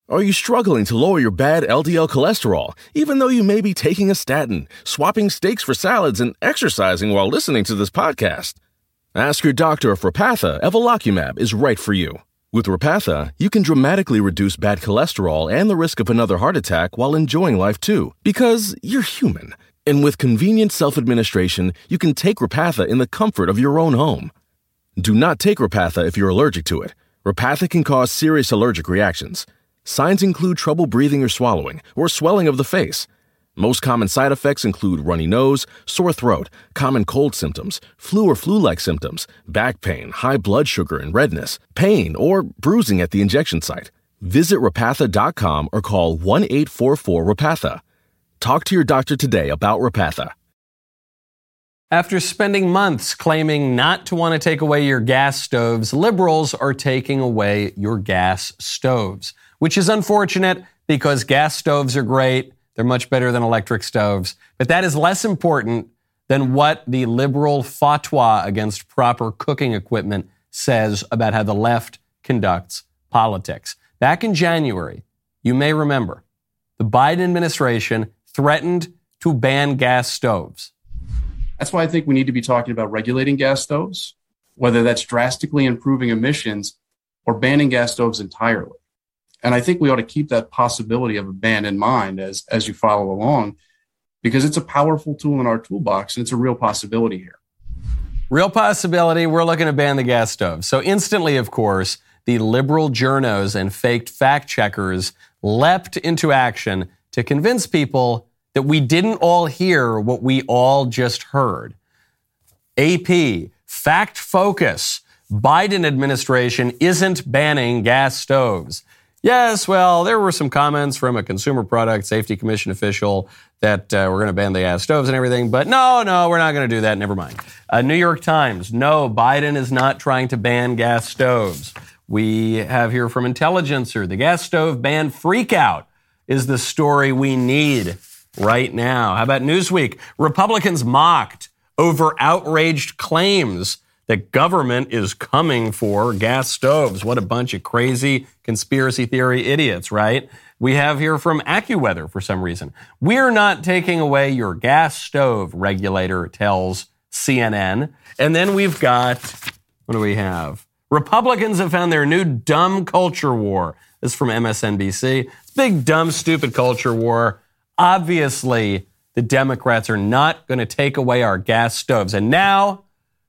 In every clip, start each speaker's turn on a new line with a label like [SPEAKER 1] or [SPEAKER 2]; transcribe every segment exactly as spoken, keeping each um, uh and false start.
[SPEAKER 1] Are you struggling to lower your bad L D L cholesterol, even though you may be taking a statin, swapping steaks for salads, and exercising while listening to this podcast? Ask your doctor if Repatha Evolocumab is right for you. With Repatha, you can dramatically reduce bad cholesterol and the risk of another heart attack while enjoying life too, because you're human. And with convenient self-administration, you can take Repatha in the comfort of your own home. Do not take Repatha if you're allergic to it. Repatha can cause serious allergic reactions. Signs include trouble breathing or swallowing, or swelling of the face. Most common side effects include runny nose, sore throat, common cold symptoms, flu or flu-like symptoms, back pain, high blood sugar and redness, pain, or bruising at the injection site. Visit Repatha dot com or call one eight four four Repatha. Talk to your doctor today about Repatha.
[SPEAKER 2] After spending months claiming not to want to take away your gas stoves, liberals are taking away your gas stoves, which is unfortunate because gas stoves are great. They're much better than electric stoves. But that is less important than what the liberal fatwa against proper cooking equipment says about how the left conducts politics. Back in January, you may remember, the Biden administration threatened to ban gas stoves.
[SPEAKER 3] That's why I think we need to be talking about regulating gas stoves, whether that's drastically improving emissions or banning gas stoves entirely. And I think we ought to keep that possibility of a ban in mind as, as you follow along, because it's a powerful tool in our toolbox and it's a real possibility here.
[SPEAKER 2] Real possibility. We're looking to ban the gas stove. So instantly, of course, the liberal journos and faked fact checkers leapt into action to convince people that we didn't all hear what we all just heard. A P, Fact Focus, Biden administration isn't banning gas stoves. Yes, well, there were some comments from a Consumer Product Safety Commission official that uh, we're going to ban the gas stoves and everything, but no, no, we're not going to do that. Never mind. Uh, New York Times, no, Biden is not trying to ban gas stoves. We have here from Intelligencer, the gas stove ban freakout is the story we need right now. How about Newsweek? Republicans mocked over outraged claims that government is coming for gas stoves. What a bunch of crazy conspiracy theory idiots, right? We have here from AccuWeather for some reason. We're not taking away your gas stove, regulator tells C N N. And then we've got, what do we have? Republicans have found their new dumb culture war. This is from M S N B C. It's big, dumb, stupid culture war. Obviously, the Democrats are not going to take away our gas stoves. And now,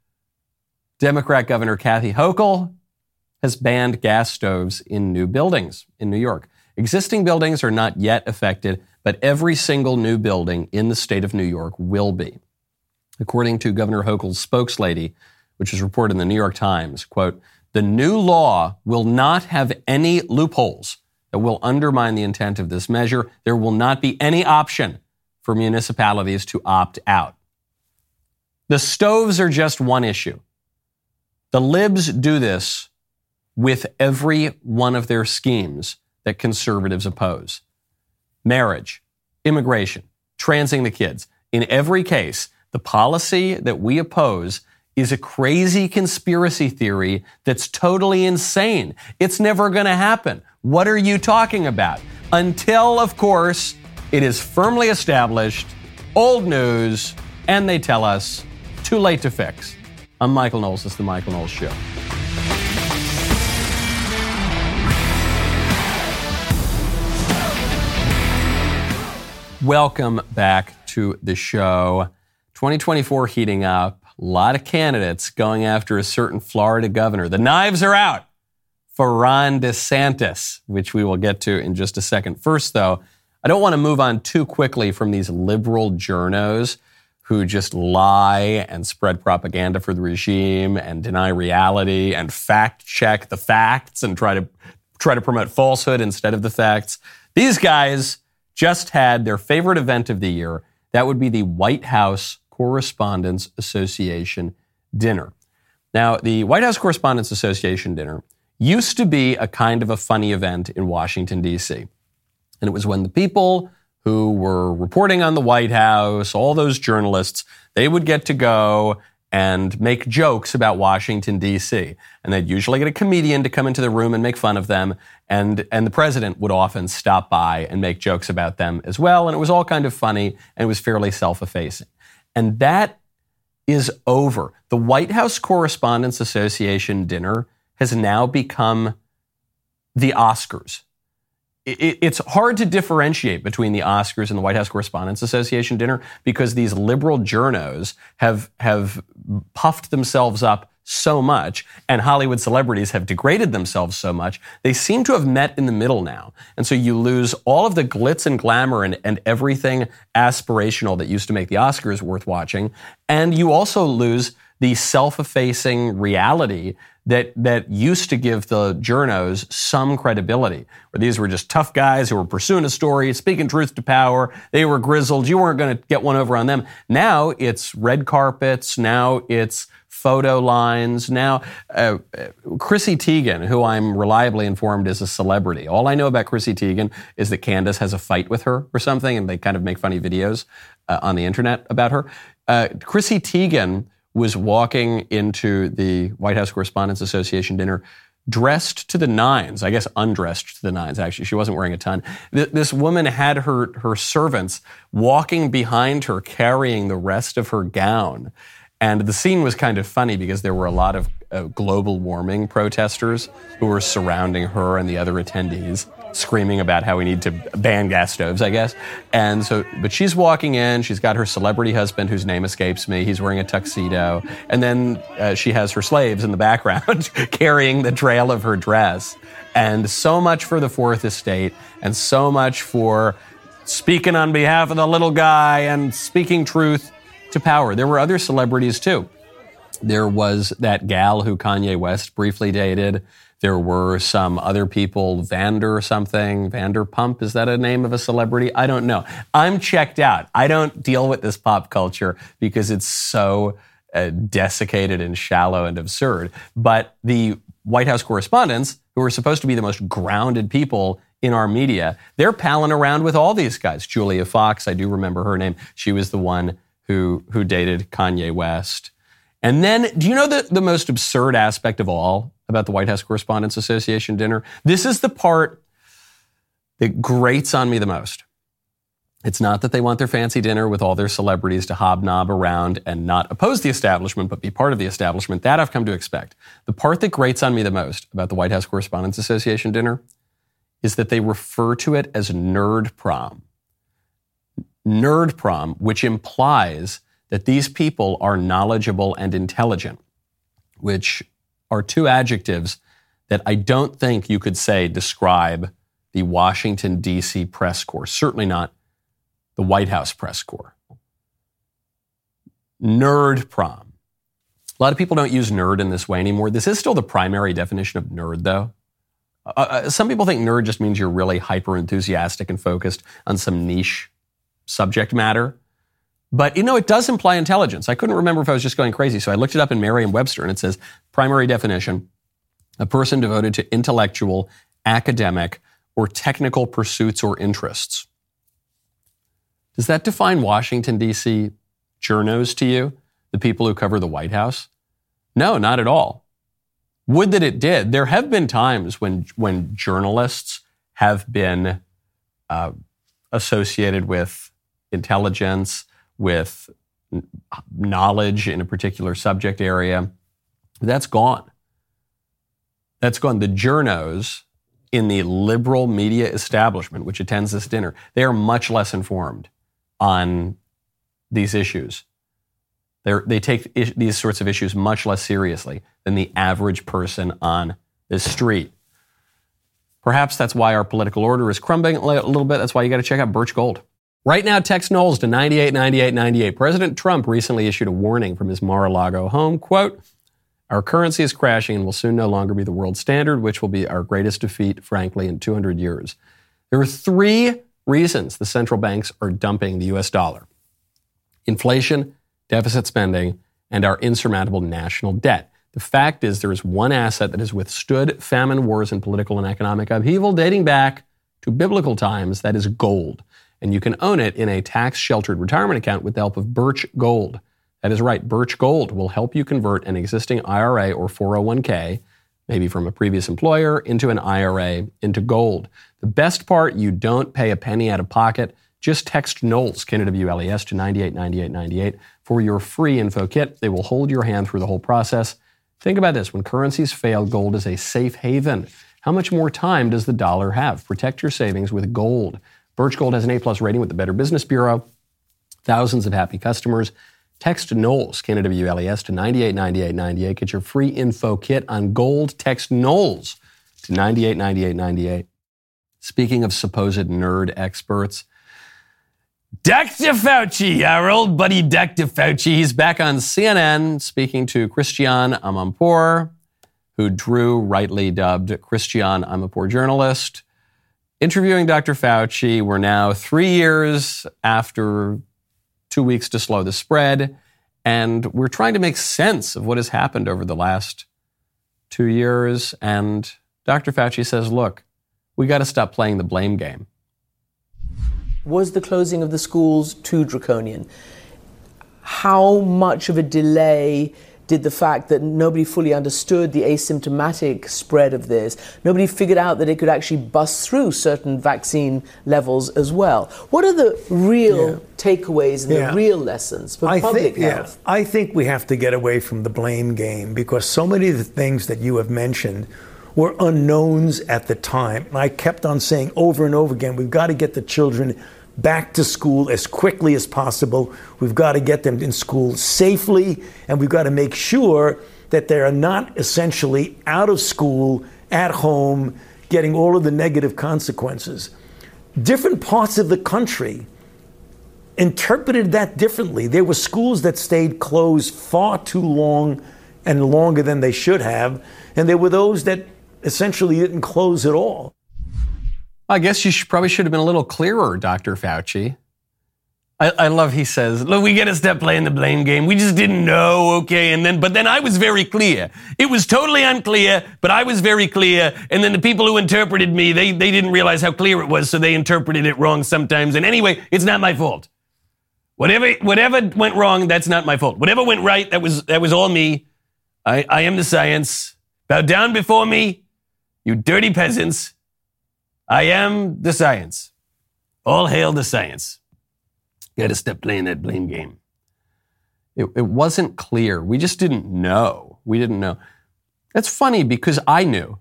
[SPEAKER 2] Democrat Governor Kathy Hochul has banned gas stoves in new buildings in New York. Existing buildings are not yet affected, but every single new building in the state of New York will be. According to Governor Hochul's spokeslady, which is reported in the New York Times, quote, the new law will not have any loopholes that will undermine the intent of this measure. There will not be any option for municipalities to opt out. The stoves are just one issue. The libs do this with every one of their schemes that conservatives oppose. Marriage, immigration, transing the kids. In every case, the policy that we oppose is a crazy conspiracy theory that's totally insane. It's never going to happen. What are you talking about? Until, of course, it is firmly established, old news, and they tell us, too late to fix. I'm Michael Knowles. This is The Michael Knowles Show. Welcome back to the show. twenty twenty-four heating up. A lot of candidates going after a certain Florida governor. The knives are out for Ron DeSantis, which we will get to in just a second. First, though, I don't want to move on too quickly from these liberal journos who just lie and spread propaganda for the regime and deny reality and fact check the facts and try to try to promote falsehood instead of the facts. These guys just had their favorite event of the year. That would be the White House Correspondents Association dinner. Now, the White House Correspondents Association dinner used to be a kind of a funny event in Washington, D C. And it was when the people who were reporting on the White House, all those journalists, they would get to go and make jokes about Washington, D C. And they'd usually get a comedian to come into the room and make fun of them. And, and the president would often stop by and make jokes about them as well. And it was all kind of funny, and it was fairly self-effacing. And that is over. The White House Correspondents Association dinner has now become the Oscars. It's hard to differentiate between the Oscars and the White House Correspondents Association dinner because these liberal journos have have puffed themselves up so much, and Hollywood celebrities have degraded themselves so much. They seem to have met in the middle now. And so you lose all of the glitz and glamour and, and everything aspirational that used to make the Oscars worth watching. And you also lose the self-effacing reality that that used to give the journos some credibility, where these were just tough guys who were pursuing a story, speaking truth to power. They were grizzled. You weren't going to get one over on them. Now it's red carpets. Now it's photo lines. Now, uh, Chrissy Teigen, who I'm reliably informed is a celebrity. All I know about Chrissy Teigen is that Candace has a fight with her or something, and they kind of make funny videos uh, on the internet about her. Uh, Chrissy Teigen was walking into the White House Correspondents Association dinner dressed to the nines, I guess undressed to the nines, actually. She wasn't wearing a ton. This woman had her, her servants walking behind her, carrying the rest of her gown. And the scene was kind of funny because there were a lot of uh, global warming protesters who were surrounding her and the other attendees, screaming about how we need to ban gas stoves, I guess. And so, but she's walking in, she's got her celebrity husband whose name escapes me. He's wearing a tuxedo. And then uh, she has her slaves in the background carrying the trail of her dress. And so much for the Fourth Estate, and so much for speaking on behalf of the little guy and speaking truth to power. There were other celebrities too. There was that gal who Kanye West briefly dated. There were some other people, Vander something, Vanderpump, is that a name of a celebrity? I don't know. I'm checked out. I don't deal with this pop culture because it's so uh, desiccated and shallow and absurd. But the White House correspondents, who are supposed to be the most grounded people in our media, they're palling around with all these guys. Julia Fox, I do remember her name. She was the one who, who dated Kanye West. And then, do you know the, the most absurd aspect of all about the White House Correspondents Association dinner? This is the part that grates on me the most. It's not that they want their fancy dinner with all their celebrities to hobnob around and not oppose the establishment, but be part of the establishment. That I've come to expect. The part that grates on me the most about the White House Correspondents Association dinner is that they refer to it as nerd prom. Nerd prom, which implies that these people are knowledgeable and intelligent, which are two adjectives that I don't think you could say describe the Washington, D C press corps, certainly not the White House press corps. Nerd prom. A lot of people don't use nerd in this way anymore. This is still the primary definition of nerd, though. Uh, some people think nerd just means you're really hyper enthusiastic and focused on some niche subject matter. But, you know, it does imply intelligence. I couldn't remember if I was just going crazy, so I looked it up in Merriam-Webster, and it says, primary definition, a person devoted to intellectual, academic, or technical pursuits or interests. Does that define Washington, D C journos to you, the people who cover the White House? No, not at all. Would that it did. There have been times when, when journalists have been uh, associated with intelligence, with knowledge in a particular subject area. That's gone. That's gone. The journos in the liberal media establishment, which attends this dinner, they are much less informed on these issues. They're, they take is, these sorts of issues much less seriously than the average person on the street. Perhaps that's why our political order is crumbling a little bit. That's why you got to check out Birch Gold. Right now, text Knowles to nine eight nine eight nine eight. President Trump recently issued a warning from his Mar-a-Lago home. Quote, our currency is crashing and will soon no longer be the world standard, which will be our greatest defeat, frankly, in two hundred years. There are three reasons the central banks are dumping the U S dollar. Inflation, deficit spending, and our insurmountable national debt. The fact is there is one asset that has withstood famine, wars, and political and economic upheaval dating back to biblical times. That is gold. And you can own it in a tax-sheltered retirement account with the help of Birch Gold. That is right. Birch Gold will help you convert an existing I R A or four oh one k, maybe from a previous employer, into an I R A, into gold. The best part, you don't pay a penny out of pocket. Just text Knowles, K N O W L E S, to nine eight nine eight nine eight for your free info kit. They will hold your hand through the whole process. Think about this. When currencies fail, gold is a safe haven. How much more time does the dollar have? Protect your savings with gold. Birch Gold has an A-plus rating with the Better Business Bureau. Thousands of happy customers. Text Knowles, K N O W L E S, to nine eight nine eight nine eight. Get your free info kit on gold. Text Knowles to nine eight nine eight nine eight. Speaking of supposed nerd experts, Doctor Fauci, our old buddy Doctor Fauci, he's back on C N N speaking to Christiane Amanpour, who Drew rightly dubbed Christiane Amanpour journalist. Interviewing Doctor Fauci, we're now three years after two weeks to slow the spread, and we're trying to make sense of what has happened over the last two years. And Doctor Fauci says, look, we got to stop playing the blame game.
[SPEAKER 4] Was the closing of the schools too draconian? How much of a delay did the fact that nobody fully understood the asymptomatic spread of this, nobody figured out that it could actually bust through certain vaccine levels as well? What are the real yeah. takeaways and yeah. the real lessons for
[SPEAKER 5] I
[SPEAKER 4] public
[SPEAKER 5] think,
[SPEAKER 4] health?
[SPEAKER 5] Yeah, I think we have to get away from the blame game, because so many of the things that you have mentioned were unknowns at the time. And I kept on saying over and over again, we've got to get the children back to school as quickly as possible. We've got to get them in school safely, and we've got to make sure that they are not essentially out of school, at home, getting all of the negative consequences. Different parts of the country interpreted that differently. There were schools that stayed closed far too long and longer than they should have, and there were those that essentially didn't close at all.
[SPEAKER 2] I guess you should, probably should have been a little clearer, Doctor Fauci. I, I love he says, look, we got to stop playing the blame game. We just didn't know, okay? And then, but then I was very clear. It was totally unclear, but I was very clear. And then the people who interpreted me, they, they didn't realize how clear it was, so they interpreted it wrong sometimes. And anyway, it's not my fault. Whatever, whatever went wrong, that's not my fault. Whatever went right, that was, that was all me. I, I am the science. Bow down before me, you dirty peasants. I am the science. All hail the science. Got to stop playing that blame game. It, it wasn't clear. We just didn't know. We didn't know. That's funny because I knew.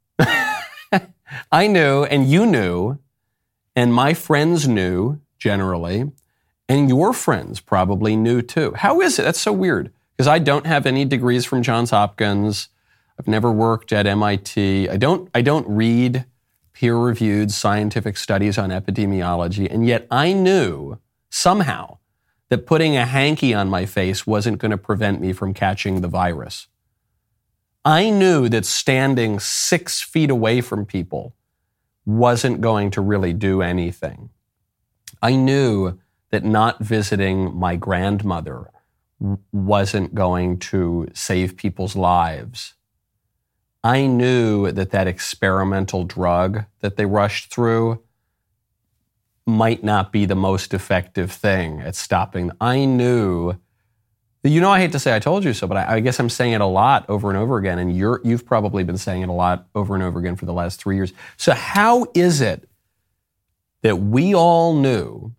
[SPEAKER 2] I knew, and you knew, and my friends knew generally, and your friends probably knew too. How is it? That's so weird because I don't have any degrees from Johns Hopkins. I've never worked at M I T. I don't. I don't read peer-reviewed scientific studies on epidemiology, and yet I knew somehow that putting a hanky on my face wasn't going to prevent me from catching the virus. I knew that standing six feet away from people wasn't going to really do anything. I knew that not visiting my grandmother wasn't going to save people's lives. I knew that that experimental drug that they rushed through might not be the most effective thing at stopping. I knew, you know, I hate to say I told you so, but I, I guess I'm saying it a lot over and over again, and you're, you've probably been saying it a lot over and over again for the last three years. So how is it that we all knew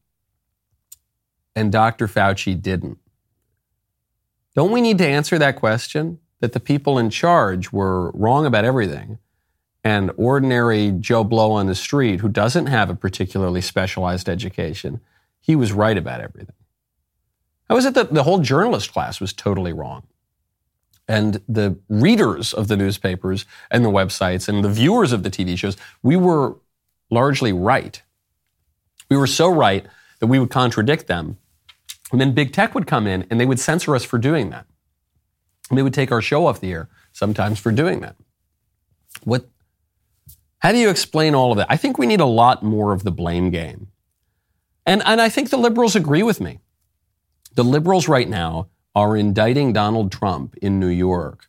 [SPEAKER 2] and Doctor Fauci didn't? Don't we need to answer that question? That the people in charge were wrong about everything, and ordinary Joe Blow on the street, who doesn't have a particularly specialized education, he was right about everything. How is it that the whole journalist class was totally wrong? And the readers of the newspapers and the websites and the viewers of the T V shows, we were largely right. We were so right that we would contradict them. And then big tech would come in and they would censor us for doing that. And they would take our show off the air sometimes for doing that. What? How do you explain all of that? I think we need a lot more of the blame game. And, and I think the liberals agree with me. The liberals right now are indicting Donald Trump in New York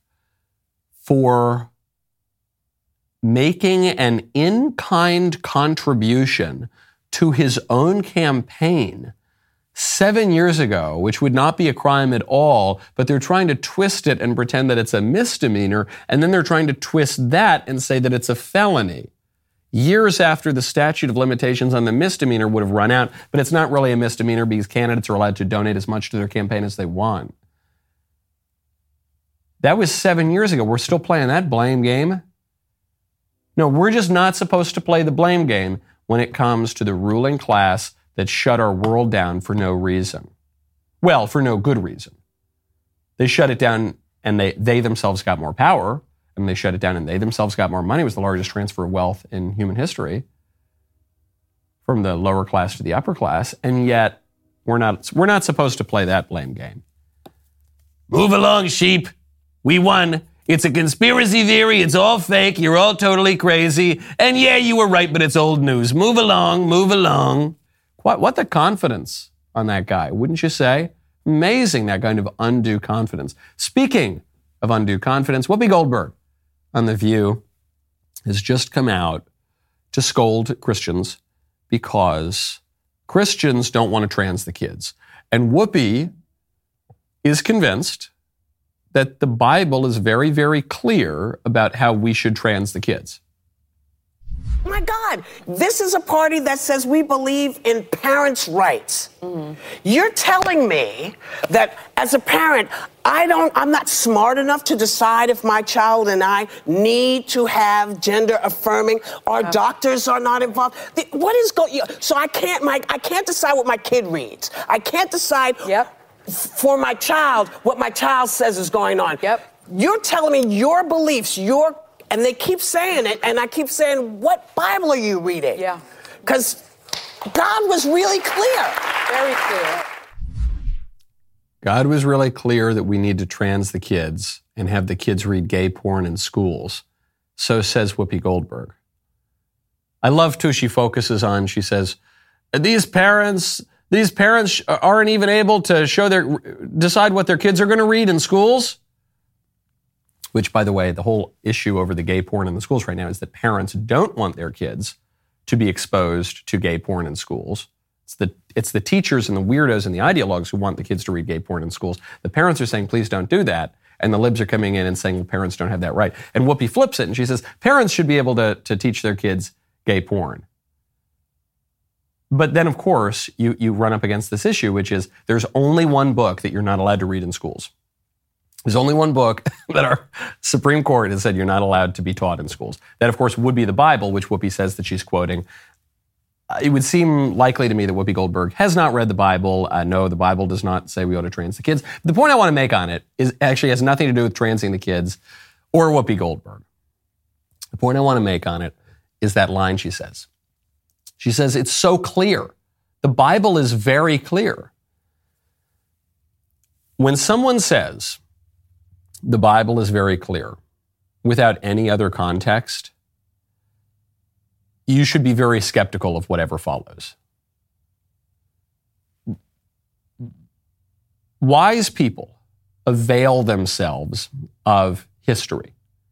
[SPEAKER 2] for making an in-kind contribution to his own campaign seven years ago, which would not be a crime at all, but they're trying to twist it and pretend that it's a misdemeanor, and then they're trying to twist that and say that it's a felony. Years after the statute of limitations on the misdemeanor would have run out, but it's not really a misdemeanor because candidates are allowed to donate as much to their campaign as they want. That was seven years ago. We're still playing that blame game. No, we're just not supposed to play the blame game when it comes to the ruling class that shut our world down for no reason. Well, for no good reason. They shut it down and they, they themselves got more power, and they shut it down and they themselves got more money. It was the largest transfer of wealth in human history from the lower class to the upper class, and yet we're not, we're not supposed to play that blame game. Move along, sheep. We won. It's a conspiracy theory. It's all fake. You're all totally crazy. And yeah, you were right, but it's old news. Move along, move along. What, what the confidence on that guy, wouldn't you say? Amazing, that kind of undue confidence. Speaking of undue confidence, Whoopi Goldberg on The View has just come out to scold Christians because Christians don't want to trans the kids. And Whoopi is convinced that the Bible is very, very clear about how we should trans the kids.
[SPEAKER 6] My God, this is a party that says we believe in parents' rights. Mm-hmm. You're telling me that as a parent, I don't, I'm not smart enough to decide if my child and I need to have gender affirming. Our okay. doctors are not involved. The, what is going? So I can't, my, I can't decide what my kid reads. I can't decide yep. f- for my child what my child says is going on. Yep. You're telling me your beliefs, your And they keep saying it, and I keep saying, what Bible are you reading? Yeah. Because God was really clear. Very clear.
[SPEAKER 2] God was really clear that we need to trans the kids and have the kids read gay porn in schools. So says Whoopi Goldberg. I love who she focuses on. She says, these parents, these parents aren't even able to show their, decide what their kids are going to read in schools. Which, by the way, the whole issue over the gay porn in the schools right now is that parents don't want their kids to be exposed to gay porn in schools. It's the it's the teachers and the weirdos and the ideologues who want the kids to read gay porn in schools. The parents are saying, please don't do that. And the libs are coming in and saying, well, parents don't have that right. And Whoopi flips it and she says, parents should be able to, to teach their kids gay porn. But then, of course, you, you run up against this issue, which is there's only one book that you're not allowed to read in schools. There's only one book that our Supreme Court has said you're not allowed to be taught in schools. That, of course, would be the Bible, which Whoopi says that she's quoting. Uh, it would seem likely to me that Whoopi Goldberg has not read the Bible. Uh, no, the Bible does not say we ought to trans the kids. The point I want to make on it is actually has nothing to do with transing the kids or Whoopi Goldberg. The point I want to make on it is that line she says. She says, it's so clear. The Bible is very clear. When someone says, the Bible is very clear, without any other context, you should be very skeptical of whatever follows. Wise people avail themselves of history.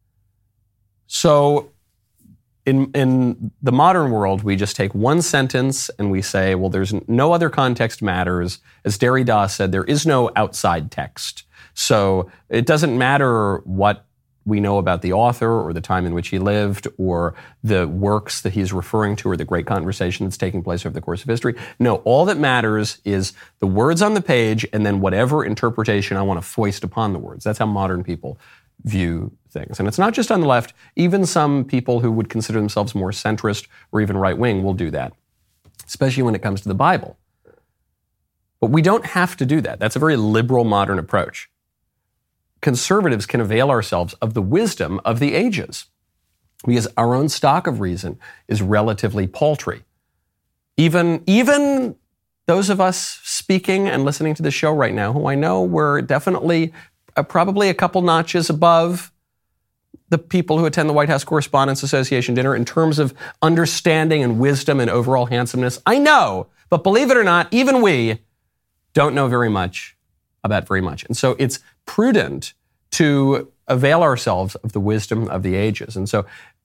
[SPEAKER 2] So in, in the modern world, we just take one sentence and we say, well, there's no other context matters. As Derrida said, there is no outside text. So it doesn't matter what we know about the author or the time in which he lived or the works that he's referring to or the great conversation that's taking place over the course of history. No, all that matters is the words on the page and then whatever interpretation I want to foist upon the words. That's how modern people view things. And it's not just on the left. Even some people who would consider themselves more centrist or even right-wing will do that, especially when it comes to the Bible. But we don't have to do that. That's a very liberal modern approach. Conservatives can avail ourselves of the wisdom of the ages because our own stock of reason is relatively paltry. Even, even those of us speaking and listening to the show right now, who I know were definitely uh, probably a couple notches above the people who attend the White House Correspondents Association dinner in terms of understanding and wisdom and overall handsomeness. I know, but believe it or not, even we don't know very much about very much. And so it's prudent to avail ourselves of the wisdom of the ages. And so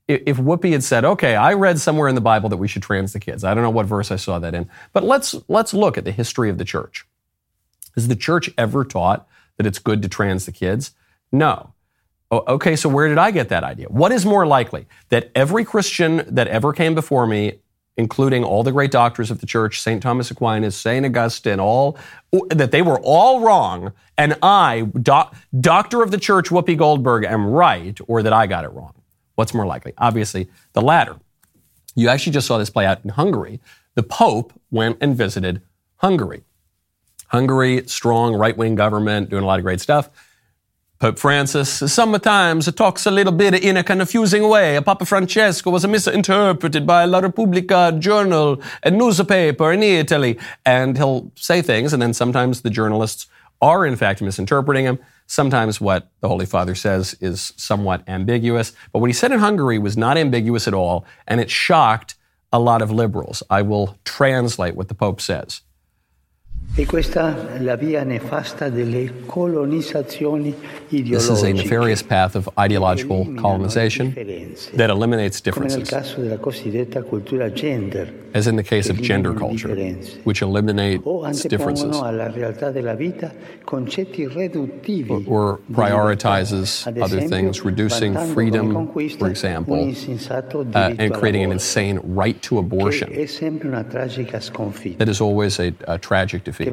[SPEAKER 2] if Whoopi had said, okay, I read somewhere in the Bible that we should trans the kids. I don't know what verse I saw that in, but let's let's look at the history of the church. Has the church ever taught that it's good to trans the kids? No. Oh, okay, so where did I get that idea? What is more likely? That every Christian that ever came before me, including all the great doctors of the church, Saint Thomas Aquinas, Saint Augustine, all, that they were all wrong, and I, doc, doctor of the church Whoopi Goldberg, am right, or that I got it wrong? What's more likely? Obviously, the latter. You actually just saw this play out in Hungary. The Pope went and visited Hungary. Hungary, strong right-wing government, doing a lot of great stuff. Pope Francis sometimes talks a little bit in a confusing way. Papa Francesco was misinterpreted by La Repubblica journal, a newspaper in Italy. And he'll say things, and then sometimes the journalists are in fact misinterpreting him. Sometimes what the Holy Father says is somewhat ambiguous. But what he said in Hungary was not ambiguous at all, and it shocked a lot of liberals. I will translate what the Pope says. This is a nefarious path of ideological colonization that eliminates differences, as in the case of gender culture, which eliminates differences or prioritizes other things, reducing freedom, for example, uh, and creating an insane right to abortion. That is always a, a tragic defeat. How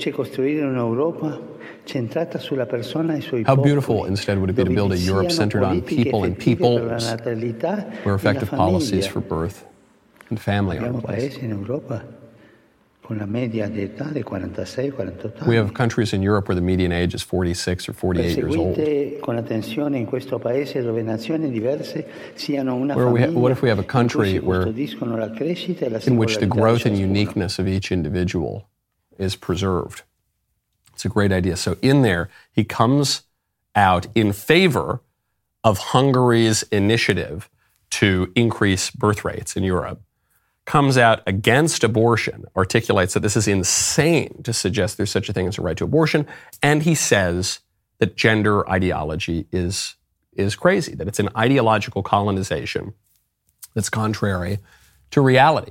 [SPEAKER 2] beautiful instead would it be to build a Europe centered on people and peoples, where effective policies for birth and family are in place. We have countries in Europe where the median age is forty-six or forty-eight years old. Where we ha- what if we have a country where, in which the growth and uniqueness of each individual is preserved? It's a great idea. So in there, he comes out in favor of Hungary's initiative to increase birth rates in Europe, comes out against abortion, articulates that this is insane to suggest there's such a thing as a right to abortion, and he says that gender ideology is, is crazy, that it's an ideological colonization that's contrary to reality.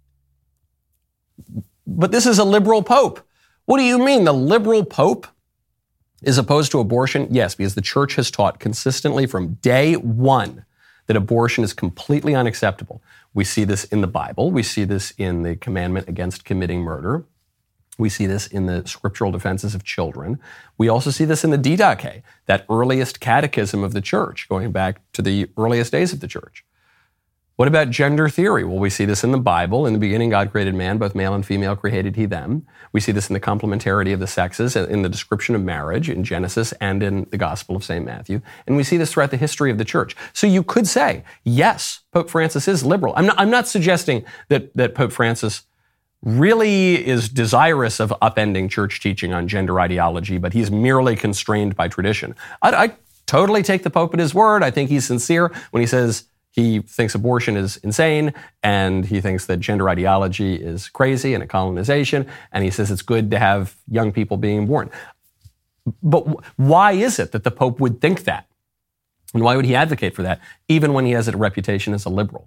[SPEAKER 2] But this is a liberal pope. What do you mean? The liberal pope is opposed to abortion? Yes, because the church has taught consistently from day one that abortion is completely unacceptable. We see this in the Bible. We see this in the commandment against committing murder. We see this in the scriptural defenses of children. We also see this in the Didache, that earliest catechism of the church, going back to the earliest days of the church. What about gender theory? Well, we see this in the Bible. In the beginning, God created man, both male and female created he them. We see this in the complementarity of the sexes, in the description of marriage in Genesis and in the Gospel of Saint Matthew. And we see this throughout the history of the church. So you could say, yes, Pope Francis is liberal. I'm not, I'm not suggesting that, that Pope Francis really is desirous of upending church teaching on gender ideology, but he's merely constrained by tradition. I, I totally take the Pope at his word. I think he's sincere when he says he thinks abortion is insane, and he thinks that gender ideology is crazy and a colonization, and he says it's good to have young people being born. But why is it that the Pope would think that? And why would he advocate for that, even when he has a reputation as a liberal?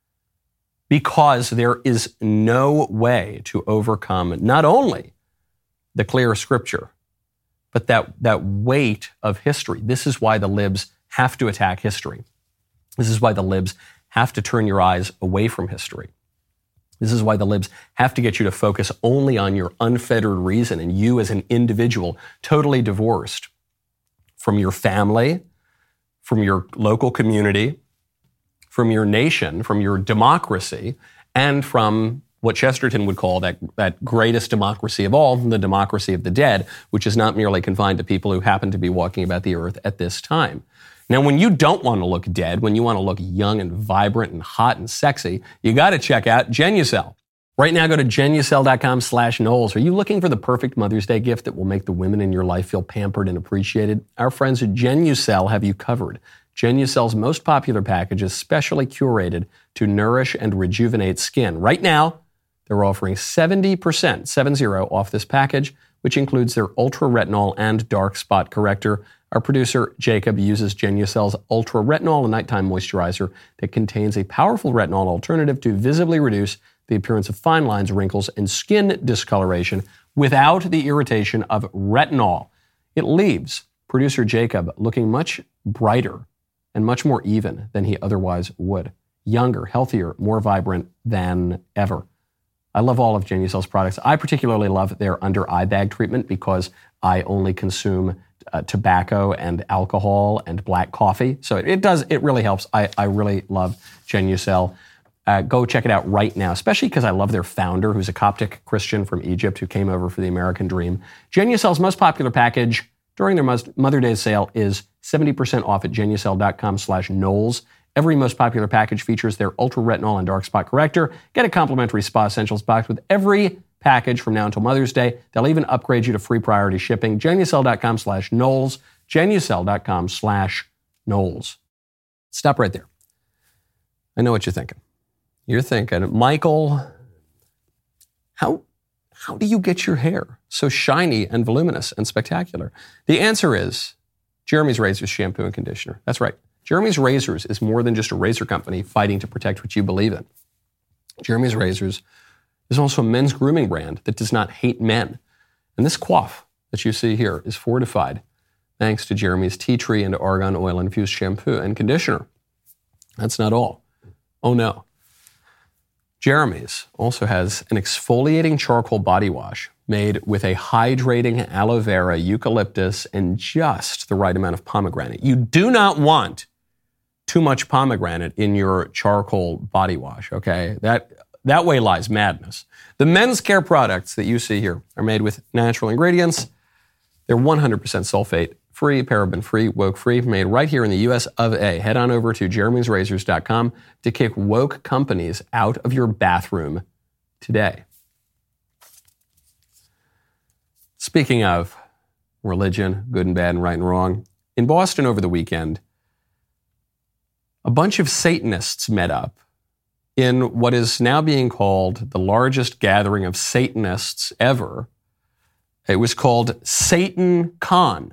[SPEAKER 2] Because there is no way to overcome not only the clear scripture, but that, that weight of history. This is why the libs have to attack history. This is why the libs have to turn your eyes away from history. This is why the libs have to get you to focus only on your unfettered reason and you as an individual, totally divorced from your family, from your local community, from your nation, from your democracy, and from what Chesterton would call that, that greatest democracy of all, the democracy of the dead, which is not merely confined to people who happen to be walking about the earth at this time. Now, when you don't want to look dead, when you want to look young and vibrant and hot and sexy, you got to check out Genucel. Right now, go to Genucel.com slash Knowles. Are you looking for the perfect Mother's Day gift that will make the women in your life feel pampered and appreciated? Our friends at Genucel have you covered. Genucel's most popular package is specially curated to nourish and rejuvenate skin. Right now, they're offering seventy percent, seven zero, off this package, which includes their Ultra Retinol and Dark Spot Corrector. Our producer, Jacob, uses Genucel's Ultra Retinol, a nighttime moisturizer that contains a powerful retinol alternative to visibly reduce the appearance of fine lines, wrinkles, and skin discoloration without the irritation of retinol. It leaves producer Jacob looking much brighter and much more even than he otherwise would. Younger, healthier, more vibrant than ever. I love all of Genucel's products. I particularly love their under eye bag treatment because I only consume uh, tobacco and alcohol and black coffee. So it, it does, it really helps. I, I really love Genucel. Uh, go check it out right now, especially because I love their founder, who's a Coptic Christian from Egypt who came over for the American dream. Genucel's most popular package during their Mother's Day sale is seventy percent off at Genucel.com slash Knowles. Every most popular package features their Ultra Retinol and Dark Spot Corrector. Get a complimentary Spa Essentials box with every package from now until Mother's Day. They'll even upgrade you to free priority shipping. Genucel.com slash Knowles. Genucel.com slash Knowles. Stop right there. I know what you're thinking. You're thinking, Michael, how, how do you get your hair so shiny and voluminous and spectacular? The answer is Jeremy's Razors shampoo and conditioner. That's right. Jeremy's Razors is more than just a razor company fighting to protect what you believe in. Jeremy's Razors is also a men's grooming brand that does not hate men. And this coif that you see here is fortified thanks to Jeremy's tea tree and argan oil infused shampoo and conditioner. That's not all. Oh no. Jeremy's also has an exfoliating charcoal body wash made with a hydrating aloe vera, eucalyptus, and just the right amount of pomegranate. You do not want too much pomegranate in your charcoal body wash, okay? That that way lies madness. The men's care products that you see here are made with natural ingredients. They're one hundred percent sulfate-free, paraben-free, woke-free, made right here in the U S of A. Head on over to jeremy's razors dot com to kick woke companies out of your bathroom today. Speaking of religion, good and bad and right and wrong, in Boston over the weekend, a bunch of Satanists met up in what is now being called the largest gathering of Satanists ever. It was called Satan Con.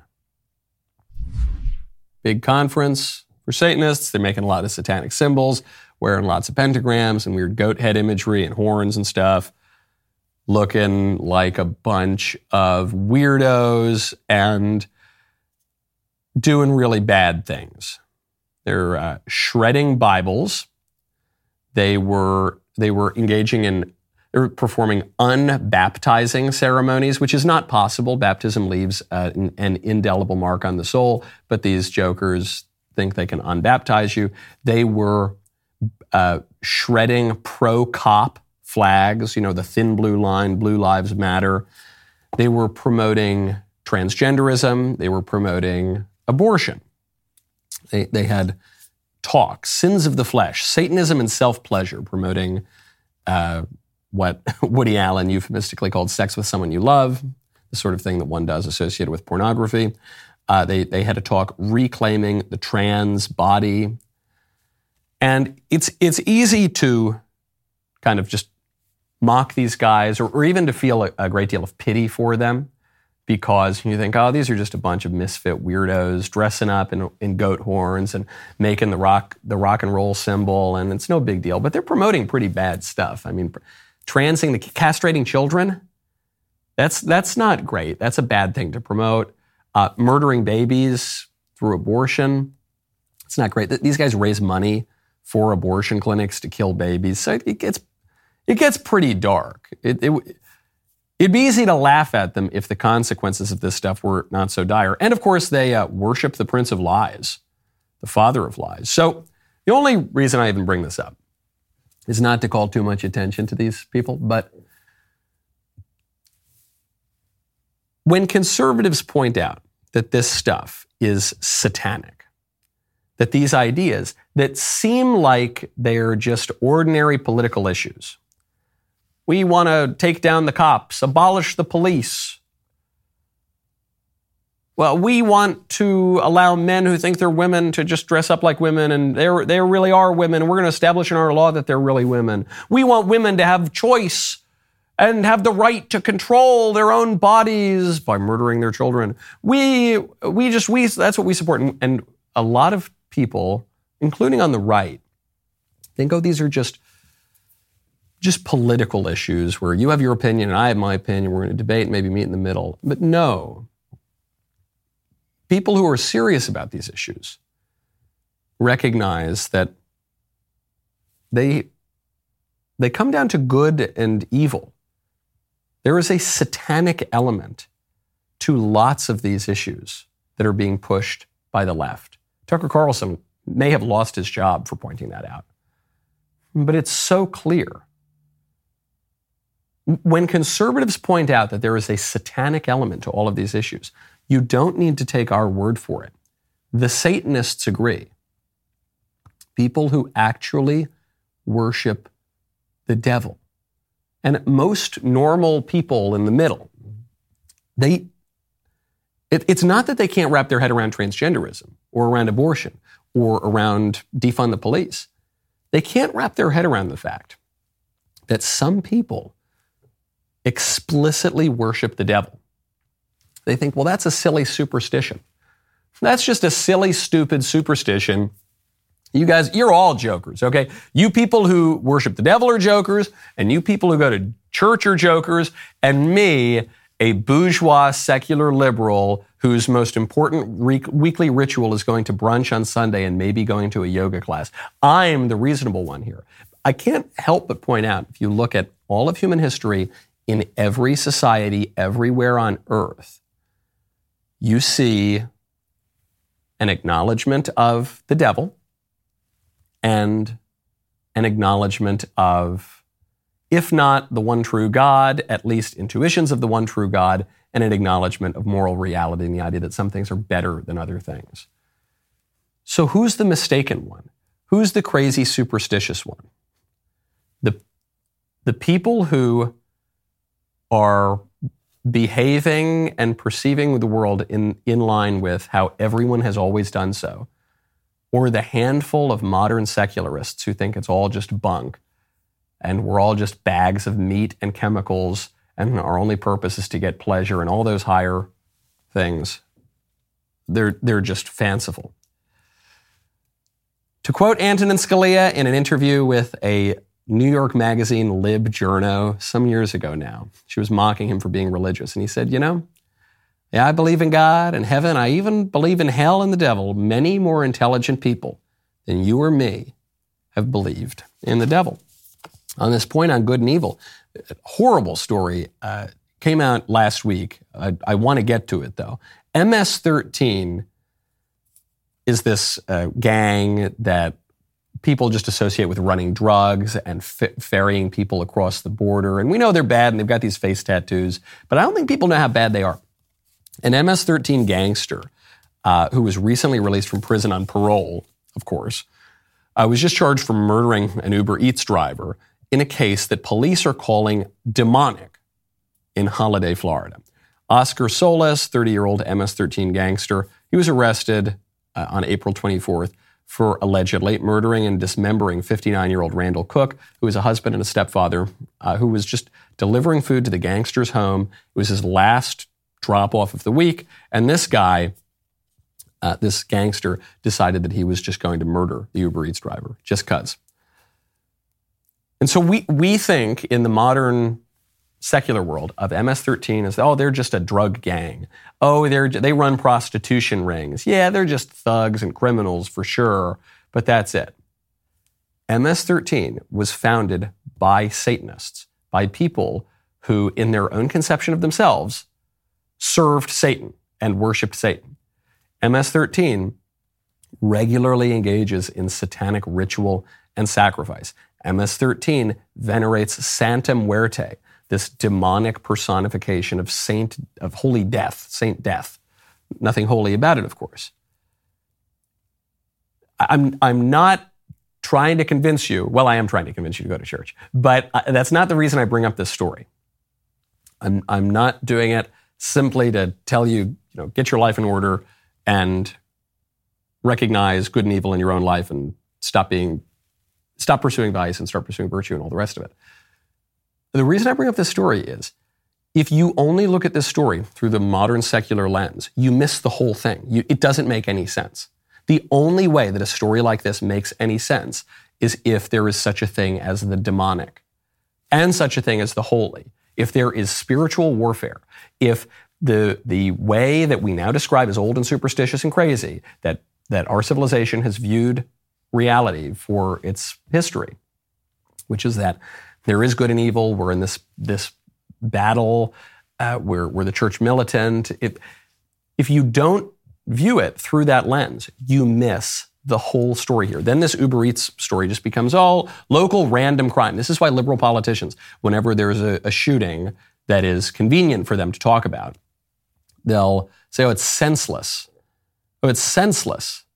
[SPEAKER 2] Big conference for Satanists. They're making a lot of satanic symbols, wearing lots of pentagrams and weird goat head imagery and horns and stuff, looking like a bunch of weirdos and doing really bad things. They're uh, shredding Bibles. They were they were engaging in they were performing unbaptizing ceremonies, which is not possible. Baptism leaves uh, an, an indelible mark on the soul, but these jokers think they can unbaptize you. They were uh, shredding pro-cop flags, you know, the thin blue line, Blue Lives Matter. They were promoting transgenderism. They were promoting abortion. They, they had talk, sins of the flesh, Satanism and self-pleasure, promoting uh, what Woody Allen euphemistically called sex with someone you love, the sort of thing that one does associated with pornography. Uh, they, they had a talk reclaiming the trans body. And it's, it's easy to kind of just mock these guys or, or even to feel a, a great deal of pity for them, because you think, oh, these are just a bunch of misfit weirdos dressing up in, in goat horns and making the rock the rock and roll symbol, and it's no big deal. But they're promoting pretty bad stuff. I mean, transing, the castrating children, that's that's not great. That's a bad thing to promote. Uh, murdering babies through abortion, it's not great. These guys raise money for abortion clinics to kill babies, so it gets it gets pretty dark. It. it It'd be easy to laugh at them if the consequences of this stuff were not so dire. And of course, they uh, worship the Prince of Lies, the father of lies. So the only reason I even bring this up is not to call too much attention to these people, but when conservatives point out that this stuff is satanic, that these ideas that seem like they're just ordinary political issues, we want to take down the cops, abolish the police. Well, we want to allow men who think they're women to just dress up like women, and they they really are women, and we're going to establish in our law that they're really women. We want women to have choice and have the right to control their own bodies by murdering their children. We, we just, we, that's what we support. And, and a lot of people, including on the right, think, oh, these are just, just political issues where you have your opinion and I have my opinion. We're going to debate and maybe meet in the middle. But no. People who are serious about these issues recognize that they, they come down to good and evil. There is a satanic element to lots of these issues that are being pushed by the left. Tucker Carlson may have lost his job for pointing that out. But it's so clear. When conservatives point out that there is a satanic element to all of these issues, you don't need to take our word for it. The Satanists agree. People who actually worship the devil. And most normal people in the middle, they, it, it's not that they can't wrap their head around transgenderism or around abortion or around defund the police. They can't wrap their head around the fact that some people explicitly worship the devil. They think, well, that's a silly superstition. That's just a silly, stupid superstition. You guys, you're all jokers, okay? You people who worship the devil are jokers, and you people who go to church are jokers, and me, a bourgeois secular liberal whose most important re- weekly ritual is going to brunch on Sunday and maybe going to a yoga class. I'm the reasonable one here. I can't help but point out, if you look at all of human history, in every society, everywhere on earth, you see an acknowledgement of the devil and an acknowledgement of, if not the one true God, at least intuitions of the one true God, and an acknowledgement of moral reality and the idea that some things are better than other things. So who's the mistaken one? Who's the crazy superstitious one? The, the people who are behaving and perceiving the world in, in line with how everyone has always done so, or the handful of modern secularists who think it's all just bunk and we're all just bags of meat and chemicals and our only purpose is to get pleasure and all those higher things, they're, they're just fanciful. To quote Antonin Scalia in an interview with a New York Magazine lib journo some years ago now, she was mocking him for being religious. And he said, you know, yeah, I believe in God and heaven. I even believe in hell and the devil. Many more intelligent people than you or me have believed in the devil. On this point on good and evil, a horrible story uh, came out last week. I, I want to get to it, though. M S thirteen is this uh, gang that people just associate with running drugs and f- ferrying people across the border. And we know they're bad and they've got these face tattoos, but I don't think people know how bad they are. An M S thirteen gangster uh, who was recently released from prison on parole, of course, uh, was just charged for murdering an Uber Eats driver in a case that police are calling demonic in Holiday, Florida. Oscar Solis, thirty-year-old M S thirteen gangster, he was arrested uh, on April twenty-fourth for allegedly murdering and dismembering fifty-nine-year-old Randall Cook, who was a husband and a stepfather, uh, who was just delivering food to the gangster's home. It was his last drop-off of the week, and this guy, uh, this gangster, decided that he was just going to murder the Uber Eats driver, just cuz. And so we we think in the modern secular world of M S thirteen as, oh, they're just a drug gang. Oh, they're they run prostitution rings. Yeah, they're just thugs and criminals for sure, but that's it. M S thirteen was founded by Satanists, by people who, in their own conception of themselves, served Satan and worshiped Satan. M S thirteen regularly engages in satanic ritual and sacrifice. M S thirteen venerates Santa Muerte, this demonic personification of saint, of holy death, Saint Death. Nothing holy about it, of course. I'm, I'm not trying to convince you, well, I am trying to convince you to go to church, but that's not the reason I bring up this story. I'm, I'm not doing it simply to tell you, you know, get your life in order and recognize good and evil in your own life and stop being, stop pursuing vice and start pursuing virtue and all the rest of it. The reason I bring up this story is, if you only look at this story through the modern secular lens, you miss the whole thing. You, it doesn't make any sense. The only way that a story like this makes any sense is if there is such a thing as the demonic and such a thing as the holy. If there is spiritual warfare, if the, the way that we now describe as old and superstitious and crazy, that, that our civilization has viewed reality for its history, which is that there is good and evil, we're in this, this battle, uh, we're, we're the church militant. If, if you don't view it through that lens, you miss the whole story here. Then this Uber Eats story just becomes all local random crime. This is why liberal politicians, whenever there's a, a shooting that is convenient for them to talk about, they'll say, oh, it's senseless. Oh, it's senseless.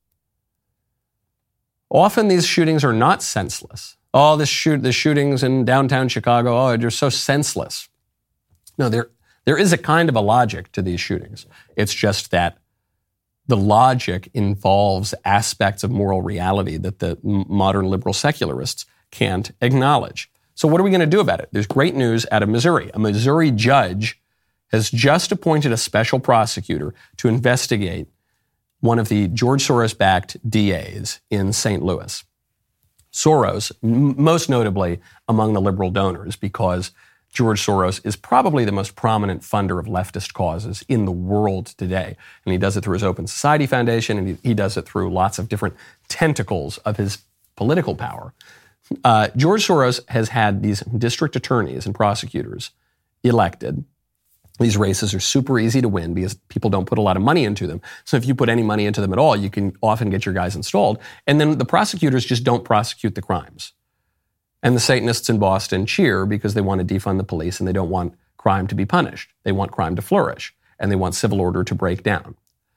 [SPEAKER 2] Often these shootings are not senseless. Oh, this shoot, the shootings in downtown Chicago, oh, they're so senseless. No, there, there is a kind of a logic to these shootings. It's just that the logic involves aspects of moral reality that the modern liberal secularists can't acknowledge. So what are we going to do about it? There's great news out of Missouri. A Missouri judge has just appointed a special prosecutor to investigate one of the George Soros-backed D As in Saint Louis. Soros, m- most notably among the liberal donors, because George Soros is probably the most prominent funder of leftist causes in the world today. And he does it through his Open Society Foundation, and he, he does it through lots of different tentacles of his political power. Uh, George Soros has had these district attorneys and prosecutors elected. These races are super easy to win because people don't put a lot of money into them. So if you put any money into them at all, you can often get your guys installed. And then the prosecutors just don't prosecute the crimes. And the Satanists in Boston cheer because they want to defund the police and they don't want crime to be punished. They want crime to flourish and they want civil order to break down.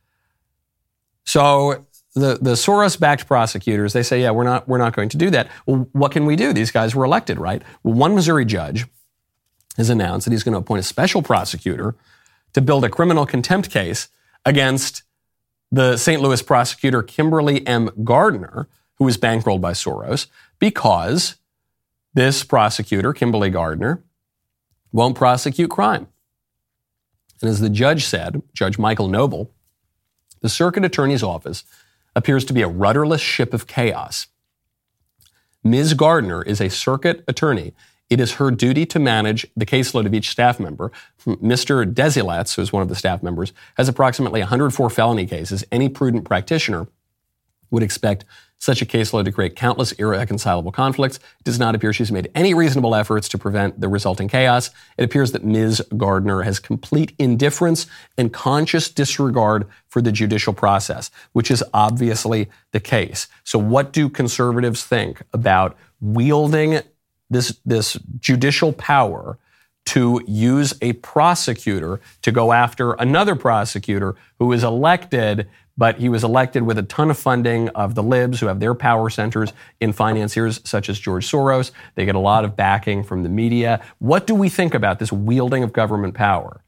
[SPEAKER 2] So the, the Soros-backed prosecutors, they say, yeah, we're not, we're not going to do that. Well, what can we do? These guys were elected, right? Well, one Missouri judge has announced that he's going to appoint a special prosecutor to build a criminal contempt case against the Saint Louis prosecutor Kimberly M. Gardner, who was bankrolled by Soros, because this prosecutor, Kimberly Gardner, won't prosecute crime. And as the judge said, Judge Michael Noble, the circuit attorney's office appears to be a rudderless ship of chaos. Miz Gardner is a circuit attorney. It is her duty to manage the caseload of each staff member. Mister Desilatz, who is one of the staff members, has approximately one hundred four felony cases. Any prudent practitioner would expect such a caseload to create countless irreconcilable conflicts. It does not appear she's made any reasonable efforts to prevent the resulting chaos. It appears that Miz Gardner has complete indifference and conscious disregard for the judicial process, which is obviously the case. So what do conservatives think about wielding this, this judicial power to use a prosecutor to go after another prosecutor who is elected, but he was elected with a ton of funding of the libs who have their power centers in financiers such as George Soros. They get a lot of backing from the media. What do we think about this wielding of government power?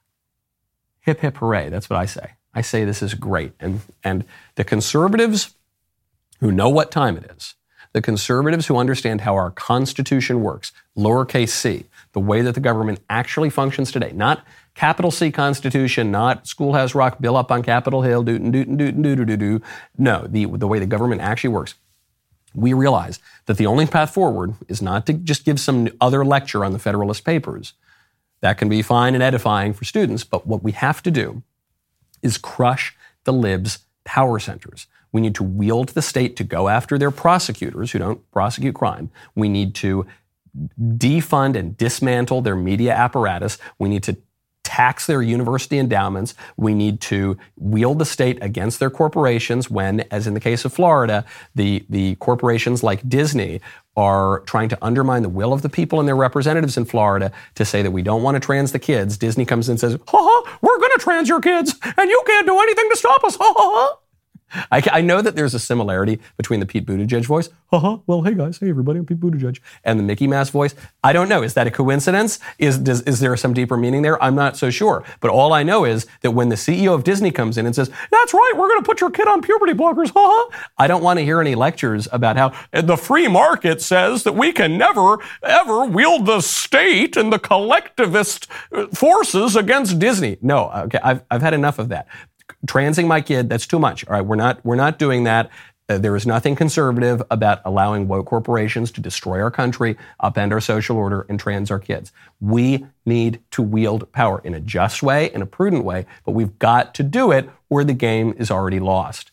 [SPEAKER 2] Hip, hip, hooray. That's what I say. I say this is great. And, and the conservatives who know what time it is, the conservatives who understand how our Constitution works, lowercase c, the way that the government actually functions today, not capital C Constitution, not Schoolhouse Rock, Bill up on Capitol Hill, dootin' dootin' dootin' doo doo doo doo. No, the, the way the government actually works. We realize that the only path forward is not to just give some other lecture on the Federalist Papers. That can be fine and edifying for students, but what we have to do is crush the libs' power centers. We need to wield the state to go after their prosecutors who don't prosecute crime. We need to defund and dismantle their media apparatus. We need to tax their university endowments. We need to wield the state against their corporations when, as in the case of Florida, the, the corporations like Disney are trying to undermine the will of the people and their representatives in Florida to say that we don't want to trans the kids. Disney comes in and says, ha ha, we're going to trans your kids and you can't do anything to stop us, ha ha ha. I, I know that there's a similarity between the Pete Buttigieg voice, haha, well, hey guys, hey everybody, I'm Pete Buttigieg, and the Mickey Mouse voice. I don't know. Is that a coincidence? Is, does, is there some deeper meaning there? I'm not so sure. But all I know is that when the C E O of Disney comes in and says, that's right, we're going to put your kid on puberty blockers, haha, I don't want to hear any lectures about how the free market says that we can never, ever wield the state and the collectivist forces against Disney. No, okay, I've, I've had enough of that. Transing my kid, that's too much. All right, we're not we're not doing that. Uh, there is nothing conservative about allowing woke corporations to destroy our country, upend our social order, and trans our kids. We need to wield power in a just way, in a prudent way, but we've got to do it or the game is already lost.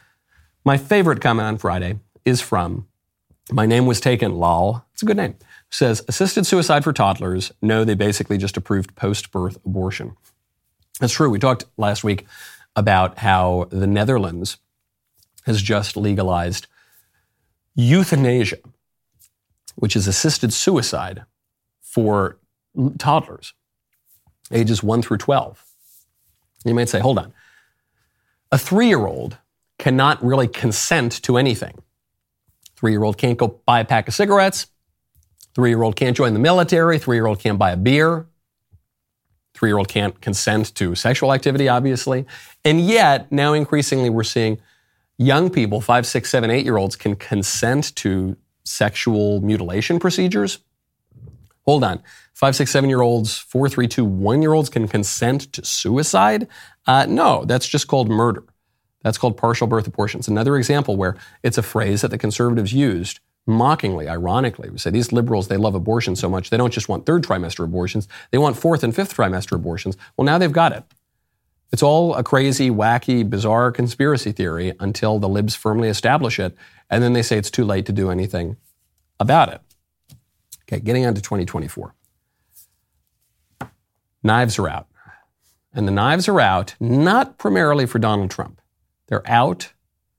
[SPEAKER 2] My favorite comment on Friday is from My Name Was Taken, lol. It's a good name. Says, assisted suicide for toddlers. No, they basically just approved post-birth abortion. That's true. We talked last week about how the Netherlands has just legalized euthanasia, which is assisted suicide for toddlers, ages one through twelve. You might say, hold on. A three-year-old cannot really consent to anything. Three-year-old can't go buy a pack of cigarettes. Three-year-old can't join the military. Three-year-old can't buy a beer. Three-year-old can't consent to sexual activity, obviously. And yet, now increasingly we're seeing young people, five, six, seven, eight-year-olds can consent to sexual mutilation procedures. Hold on. Five, six, seven-year-olds, four, three, two, one-year-olds can consent to suicide? Uh, no, that's just called murder. That's called partial birth abortion. It's another example where it's a phrase that the conservatives used mockingly, ironically. We say these liberals, they love abortion so much, they don't just want third trimester abortions, they want fourth and fifth trimester abortions. Well, now they've got it. It's all a crazy, wacky, bizarre conspiracy theory until the libs firmly establish it, and then they say it's too late to do anything about it. Okay, getting on to twenty twenty-four. Knives are out. And the knives are out not primarily for Donald Trump. They're out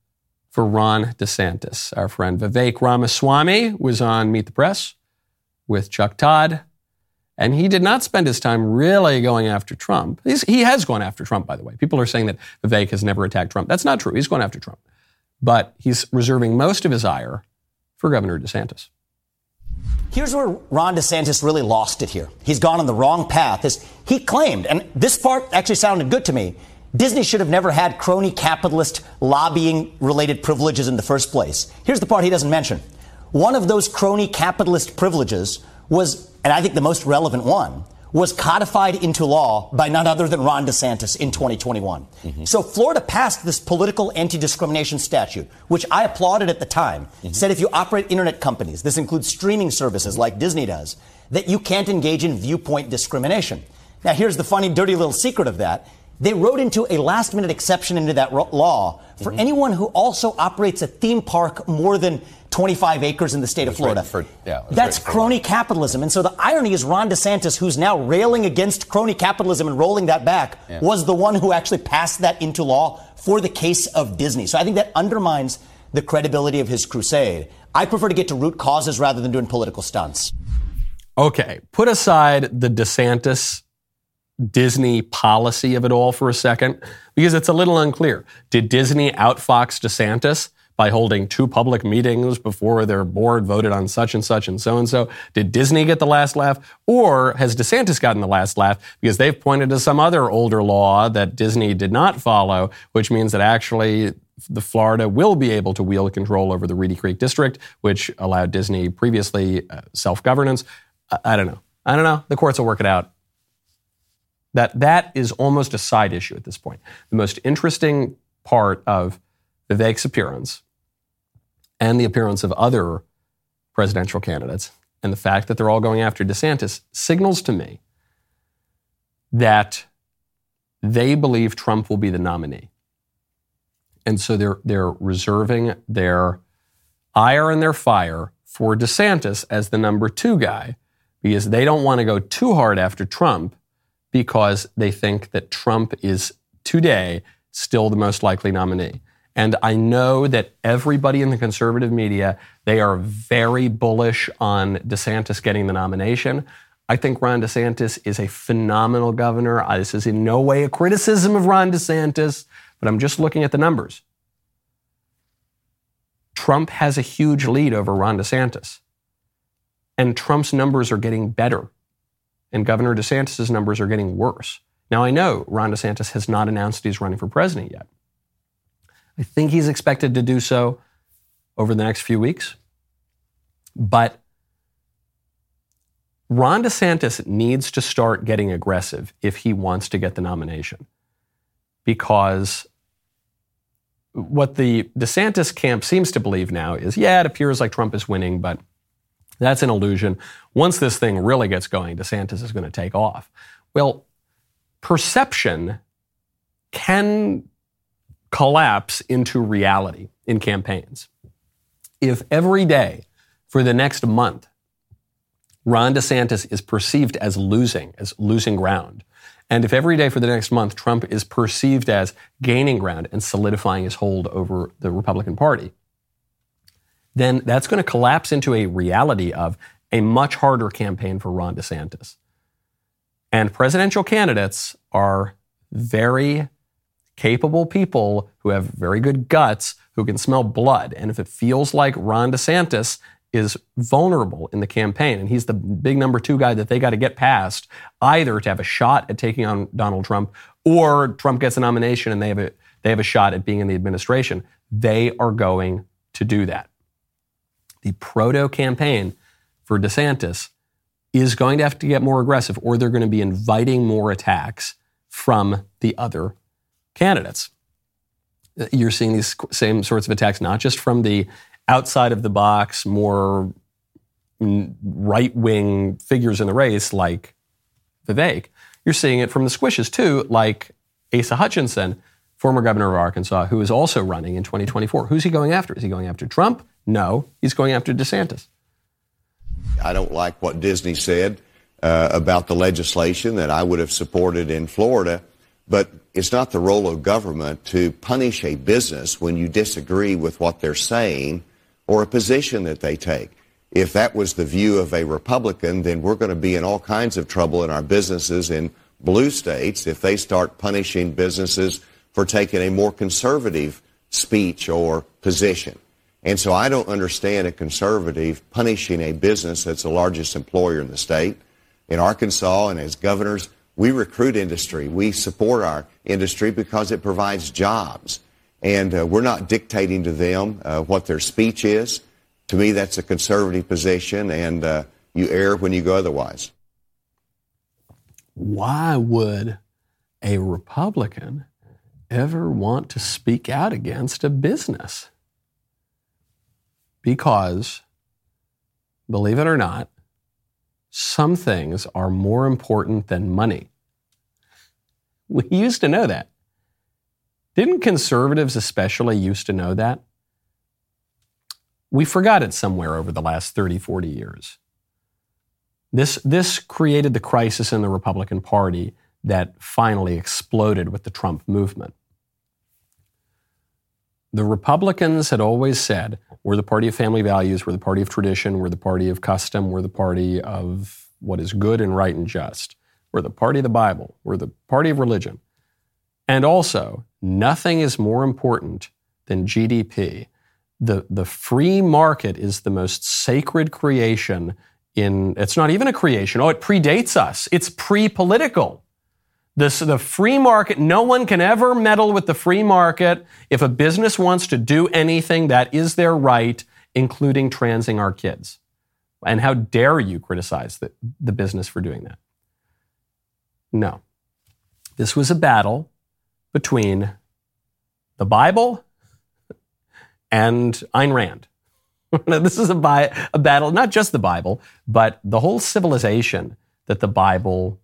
[SPEAKER 2] for Ron DeSantis. Our friend Vivek Ramaswamy was on Meet the Press with Chuck Todd, and he did not spend his time really going after Trump. He's, he has gone after Trump, by the way. People are saying that Vivek has never attacked Trump. That's not true. He's gone after Trump. But he's reserving most of his ire for Governor DeSantis.
[SPEAKER 7] Here's where Ron DeSantis really lost it here. He's gone on the wrong path. As he claimed, and this part actually sounded good to me, Disney should have never had crony capitalist lobbying-related privileges in the first place. Here's the part he doesn't mention. One of those crony capitalist privileges was, and I think the most relevant one, was codified into law by none other than Ron DeSantis in twenty twenty-one. Mm-hmm. So Florida passed this political anti-discrimination statute, which I applauded at the time, mm-hmm. said if you operate internet companies, this includes streaming services like Disney does, that you can't engage in viewpoint discrimination. Now, here's the funny, dirty little secret of that. They wrote into a last-minute exception into that ro- law for mm-hmm. anyone who also operates a theme park more than twenty-five acres in the state of Florida. For, yeah, That's crony capitalism. And so the irony is Ron DeSantis, who's now railing against crony capitalism and rolling that back, yeah. was the one who actually passed that into law for the case of Disney. So I think that undermines the credibility of his crusade. I prefer to get to root causes rather than doing political stunts.
[SPEAKER 2] Okay, put aside the DeSantis Disney policy of it all for a second, because it's a little unclear. Did Disney outfox DeSantis by holding two public meetings before their board voted on such and such and so and so? Did Disney get the last laugh? Or has DeSantis gotten the last laugh because they've pointed to some other older law that Disney did not follow, which means that actually the Florida will be able to wield control over the Reedy Creek District, which allowed Disney previously uh, self-governance. I, I don't know. I don't know. The courts will work it out. That that is almost a side issue at this point. The most interesting part of Vivek's appearance and the appearance of other presidential candidates and the fact that they're all going after DeSantis signals to me that they believe Trump will be the nominee. And so they're they're reserving their ire and their fire for DeSantis as the number two guy because they don't want to go too hard after Trump because they think that Trump is today still the most likely nominee. And I know that everybody in the conservative media, they are very bullish on DeSantis getting the nomination. I think Ron DeSantis is a phenomenal governor. This is in no way a criticism of Ron DeSantis, but I'm just looking at the numbers. Trump has a huge lead over Ron DeSantis. And Trump's numbers are getting better. And Governor DeSantis' numbers are getting worse. Now, I know Ron DeSantis has not announced he's running for president yet. I think he's expected to do so over the next few weeks. But Ron DeSantis needs to start getting aggressive if he wants to get the nomination. Because what the DeSantis camp seems to believe now is, yeah, it appears like Trump is winning, but that's an illusion. Once this thing really gets going, DeSantis is going to take off. Well, perception can collapse into reality in campaigns. If every day for the next month, Ron DeSantis is perceived as losing, as losing ground, and if every day for the next month Trump is perceived as gaining ground and solidifying his hold over the Republican Party, then that's going to collapse into a reality of a much harder campaign for Ron DeSantis. And presidential candidates are very capable people who have very good guts, who can smell blood. And if it feels like Ron DeSantis is vulnerable in the campaign, and he's the big number two guy that they got to get past, either to have a shot at taking on Donald Trump, or Trump gets a nomination and they have a, they have a shot at being in the administration, they are going to do that. The proto-campaign for DeSantis is going to have to get more aggressive, or they're going to be inviting more attacks from the other candidates. You're seeing these same sorts of attacks, not just from the outside of the box, more right-wing figures in the race like Vivek. You're seeing it from the squishes too, like Asa Hutchinson, former governor of Arkansas, who is also running in twenty twenty-four. Who's he going after? Is he going after Trump? No, he's going after DeSantis.
[SPEAKER 8] I don't like what Disney said uh, about the legislation that I would have supported in Florida, but it's not the role of government to punish a business when you disagree with what they're saying or a position that they take. If that was the view of a Republican, then we're going to be in all kinds of trouble in our businesses in blue states if they start punishing businesses for taking a more conservative speech or position. And so I don't understand a conservative punishing a business that's the largest employer in the state. In Arkansas, and as governors, we recruit industry. We support our industry because it provides jobs. And uh, we're not dictating to them uh, what their speech is. To me, that's a conservative position, and uh, you err when you go otherwise.
[SPEAKER 2] Why would a Republican ever want to speak out against a business? Because, believe it or not, some things are more important than money. We used to know that. Didn't conservatives especially used to know that? We forgot it somewhere over the last thirty, forty years. This, this created the crisis in the Republican Party that finally exploded with the Trump movement. The Republicans had always said, we're the party of family values, we're the party of tradition, we're the party of custom, we're the party of what is good and right and just. We're the party of the Bible, we're the party of religion. And also, nothing is more important than G D P. The, the free market is the most sacred creation in, it's not even a creation, oh, it predates us. It's pre-political. This, the free market, no one can ever meddle with the free market. If a business wants to do anything, that is their right, including transing our kids. And how dare you criticize the, the business for doing that? No. This was a battle between the Bible and Ayn Rand. This is a, bi- a battle, not just the Bible, but the whole civilization that the Bible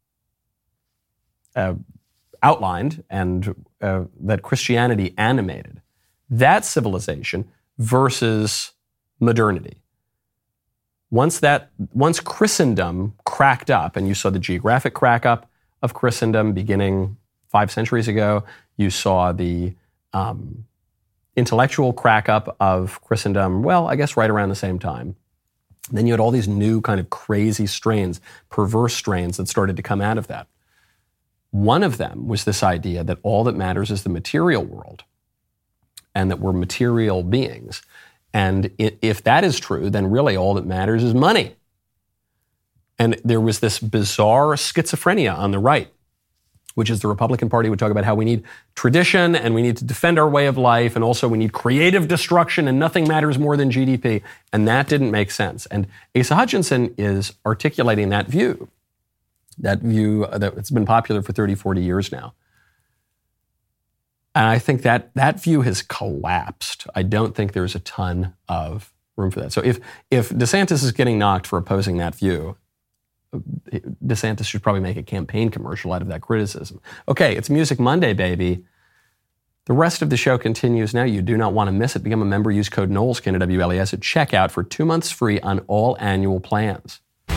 [SPEAKER 2] Uh, outlined and uh, that Christianity animated, that civilization versus modernity. Once that, once Christendom cracked up, and you saw the geographic crack up of Christendom beginning five centuries ago, you saw the um, intellectual crack up of Christendom, well, I guess right around the same time. Then you had all these new kind of crazy strains, perverse strains that started to come out of that. One of them was this idea that all that matters is the material world. and that we're material beings. And if that is true, then really all that matters is money. And there was this bizarre schizophrenia on the right, which is the Republican Party would talk about how we need tradition and we need to defend our way of life, and also we need creative destruction and nothing matters more than G D P. And that didn't make sense. And Asa Hutchinson is articulating that view, that view that's been popular for thirty, forty years now. And I think that that view has collapsed. I don't think there's a ton of room for that. So if if DeSantis is getting knocked for opposing that view, DeSantis should probably make a campaign commercial out of that criticism. Okay, it's Music Monday, baby. The rest of the show continues now. You do not want to miss it. Become a member. Use code Knowles, K N O W L E S, at checkout for two months free on all annual plans.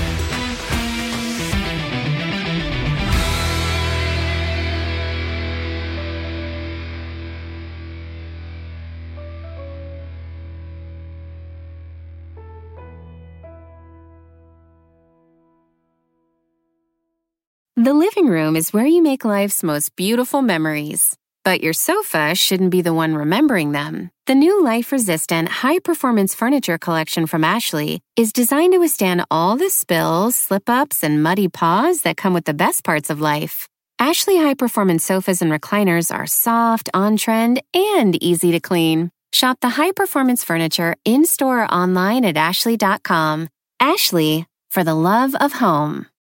[SPEAKER 9] The living room is where you make life's most beautiful memories. But your sofa shouldn't be the one remembering them. The new life-resistant, high-performance furniture collection from Ashley is designed to withstand all the spills, slip-ups, and muddy paws that come with the best parts of life. Ashley high-performance sofas and recliners are soft, on-trend, and easy to clean. Shop the high-performance furniture in-store or online at ashley dot com. Ashley, for the love of home.